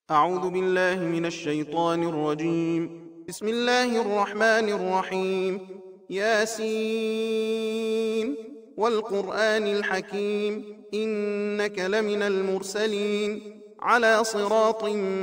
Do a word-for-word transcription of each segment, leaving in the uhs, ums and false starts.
أعوذ بالله من الشيطان الرجيم. بسم الله الرحمن الرحيم. ياسين والقرآن الحكيم إنك لمن المرسلين على صراط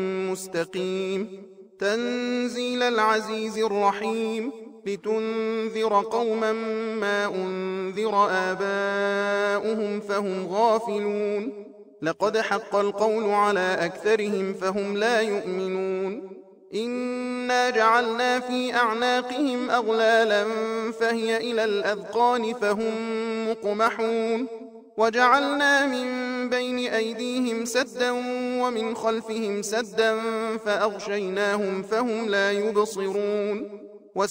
مستقيم تنزيل العزيز الرحيم لتنذر قوما ما أنذر آباؤهم فهم غافلون لقد حق القول على أكثرهم فهم لا يؤمنون إنا جعلنا في أعناقهم أغلالا فهي إلى الأذقان فهم مقمحون وجعلنا من بين أيديهم سدا ومن خلفهم سدا فأغشيناهم فهم لا يبصرون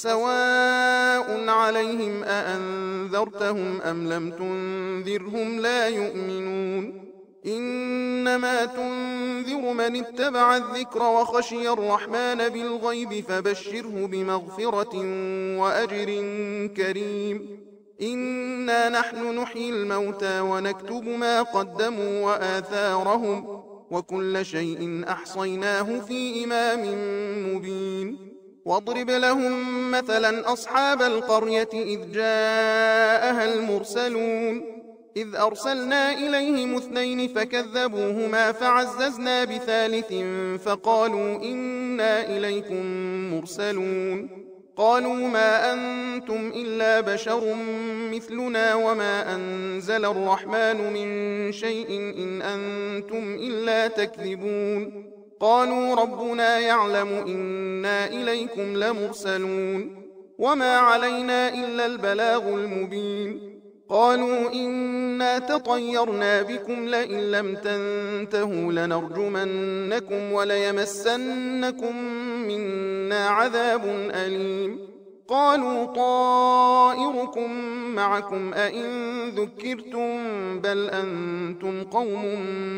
وسواء عليهم أأنذرتهم أم لم تنذرهم لا يؤمنون إنما تنذر من اتبع الذكر وخشي الرحمن بالغيب فبشره بمغفرة وأجر كريم إنا نحن نحيي الموتى ونكتب ما قدموا وآثارهم وكل شيء أحصيناه في إمام مبين واضرب لهم مثلا أصحاب القرية إذ جاءها المرسلون إذ أرسلنا إليهم اثنين فكذبوهما فعززنا بثالث فقالوا إنا إليكم مرسلون قالوا ما أنتم إلا بشر مثلنا وما أنزل الرحمن من شيء إن أنتم إلا تكذبون قالوا ربنا يعلم إنا إليكم لمرسلون وما علينا إلا البلاغ المبين قالوا إنا تطيرنا بكم لئن لم تنتهوا لنرجمنكم وليمسنكم منا عذاب أليم قالوا طائركم معكم أئن ذكرتم بل أنتم قوم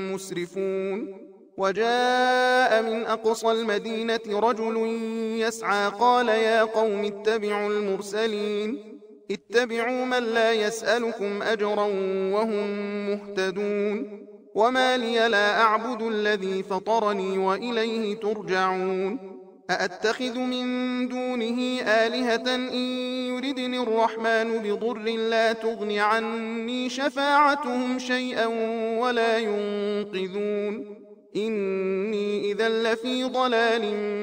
مسرفون وجاء من أقصى المدينة رجل يسعى قال يا قوم اتبعوا المرسلين اتبعوا من لا يسألكم أجرا وهم مهتدون وما لي لا أعبد الذي فطرني وإليه ترجعون أأتخذ من دونه آلهة إن يردني الرحمن بضر لا تغن عني شفاعتهم شيئا ولا ينقذون إني إذا لفي ضلال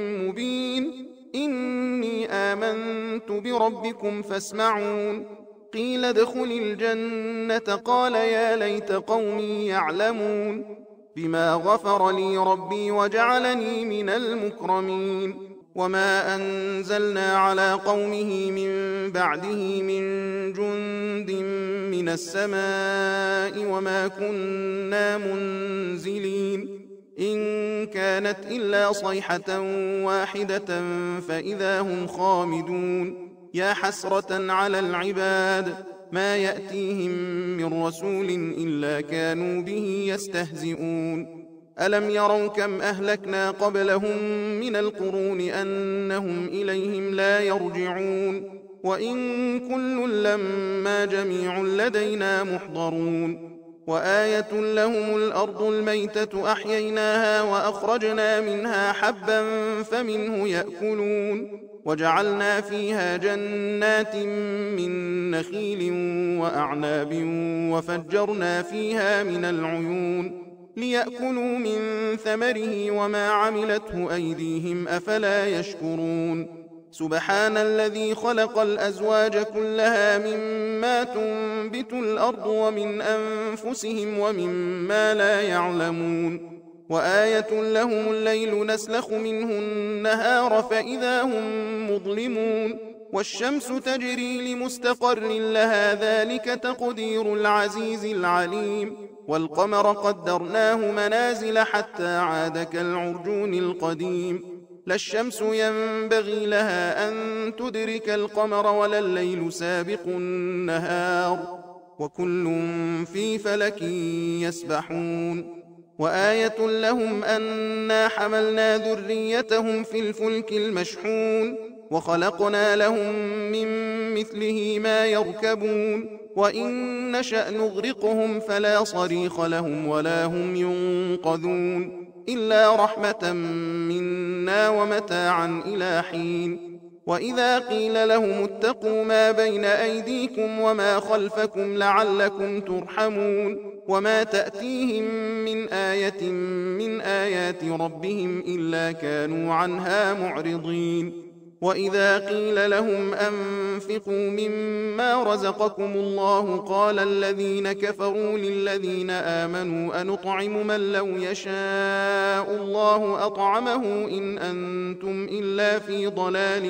مبين إني آمنت بربكم فاسمعون قيل ادخل الجنة قال يا ليت قومي يعلمون بما غفر لي ربي وجعلني من المكرمين وما أنزلنا على قومه من بعده من جند من السماء وما كنا منزلين إن كانت إلا صيحة واحدة فإذا هم خامدون يا حسرة على العباد ما يأتيهم من رسول إلا كانوا به يستهزئون ألم يروا كم أهلكنا قبلهم من القرون أنهم إليهم لا يرجعون وإن كل لما جميع لدينا محضرون وآية لهم الأرض الميتة أحييناها وأخرجنا منها حبا فمنه يأكلون وجعلنا فيها جنات من نخيل وأعناب وفجرنا فيها من العيون ليأكلوا من ثمره وما عملته أيديهم أفلا يشكرون سبحان الذي خلق الأزواج كلها مما تنبت الأرض ومن أنفسهم ومما لا يعلمون وآية لهم الليل نسلخ منه النهار فإذا هم مظلمون والشمس تجري لمستقر لها ذلك تقدير العزيز العليم والقمر قدرناه منازل حتى عاد كالعرجون القديم لا الشمس ينبغي لها أن تدرك القمر ولا الليل سابق النهار وكل في فلك يسبحون وآية لهم أنا حملنا ذريتهم في الفلك المشحون وخلقنا لهم من مثله ما يركبون وإن نشأ نغرقهم فلا صريخ لهم ولا هم ينقذون إلا رحمة منا ومتاعا إلى حين. وإذا قيل لهم اتقوا ما بين أيديكم وما خلفكم لعلكم ترحمون وما تأتيهم من آية من آيات ربهم إلا كانوا عنها معرضين. وإذا قيل لهم أنفقوا مما رزقكم الله قال الذين كفروا للذين آمنوا أنطعم من لو يشاء الله أطعمه إن أنتم إلا في ضلال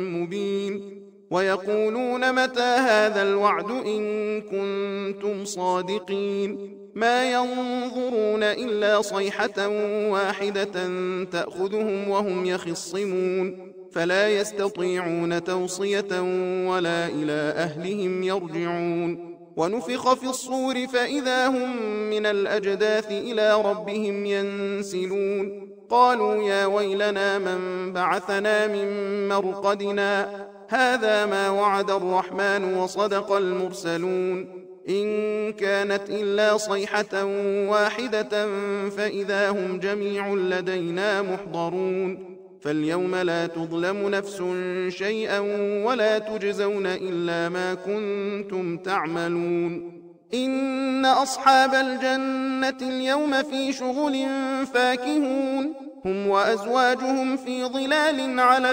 مبين. ويقولون متى هذا الوعد إن كنتم صادقين ما ينظرون إلا صيحة واحدة تأخذهم وهم يخصمون فلا يستطيعون توصية ولا إلى أهلهم يرجعون. ونفخ في الصور فإذا هم من الأجداث إلى ربهم ينسلون قالوا يا ويلنا من بعثنا من مرقدنا هذا ما وعد الرحمن وصدق المرسلون إن كانت إلا صيحة واحدة فإذا هم جميع لدينا محضرون. فاليوم لا تظلم نفس شيئا ولا تجزون إلا ما كنتم تعملون. إن أصحاب الجنة اليوم في شغل فاكهون هم وأزواجهم في ظلال على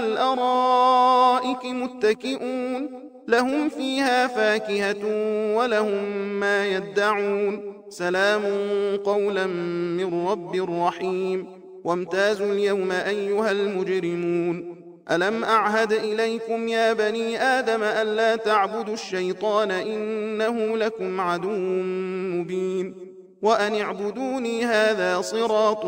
الأرائك متكئون لهم فيها فاكهة ولهم ما يدعون سلام قولا من رب رحيم. وامتازوا اليوم أيها المجرمون ألم أعهد إليكم يا بني آدم ألا تعبدوا الشيطان إنه لكم عدو مبين وأن اعبدوني هذا صراط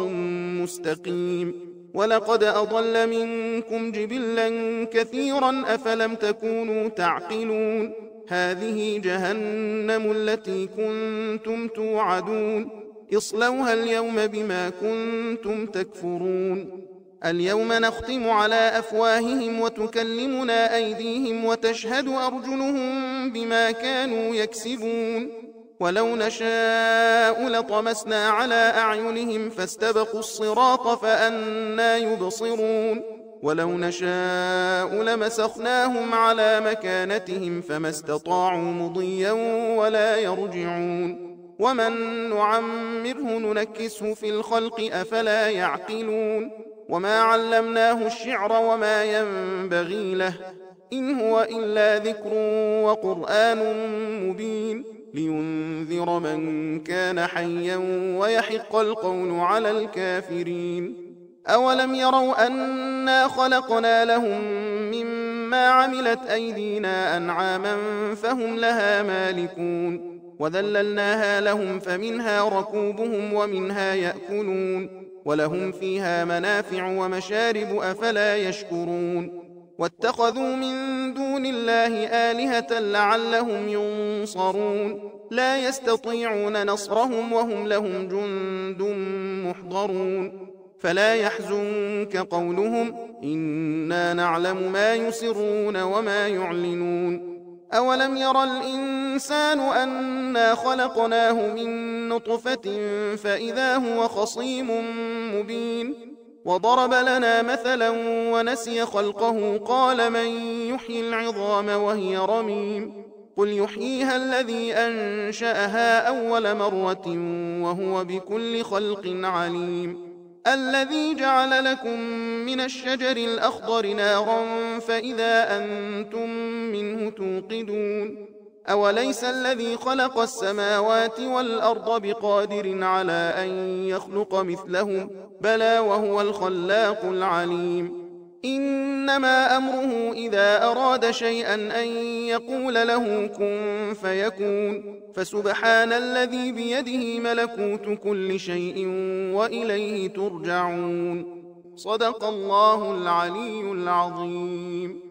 مستقيم. ولقد أضل منكم جبلا كثيرا أفلم تكونوا تعقلون هذه جهنم التي كنتم توعدون اصلوها اليوم بما كنتم تكفرون. اليوم نختم على أفواههم وتكلمنا أيديهم وتشهد أرجلهم بما كانوا يكسبون ولو نشاء لطمسنا على أعينهم فاستبقوا الصراط فأنى يبصرون ولو نشاء لمسخناهم على مكانتهم فما استطاعوا مضيا ولا يرجعون. ومن نعمره ننكسه في الخلق أفلا يعقلون وما علمناه الشعر وما ينبغي له إن هو إلا ذكر وقرآن مبين لينذر من كان حيا ويحق القول على الكافرين. أولم يروا أنا خلقنا لهم مما عملت أيدينا أنعاما فهم لها مالكون وذللناها لهم فمنها ركوبهم ومنها يأكلون ولهم فيها منافع ومشارب أفلا يشكرون. واتخذوا من دون الله آلهة لعلهم ينصرون لا يستطيعون نصرهم وهم لهم جند محضرون. فلا يحزنك قولهم إنا نعلم ما يسرون وما يعلنون. أولم يرى الإنسان أنا خلقناه من نطفة فإذا هو خصيم مبين وضرب لنا مثلا ونسي خلقه قال من يحيي العظام وهي رميم قل يحييها الذي أنشأها أول مرة وهو بكل خلق عليم. الذي جعل لكم من الشجر الأخضر نارا فإذا أنتم منه توقدون أوليس الذي خلق السماوات والأرض بقادر على أن يخلق مثلهم بلى وهو الخلاق العليم. إنما أمره إذا أراد شيئا أن يقول له كن فيكون فسبحان الذي بيده ملكوت كل شيء وإليه ترجعون. صدق الله العلي العظيم.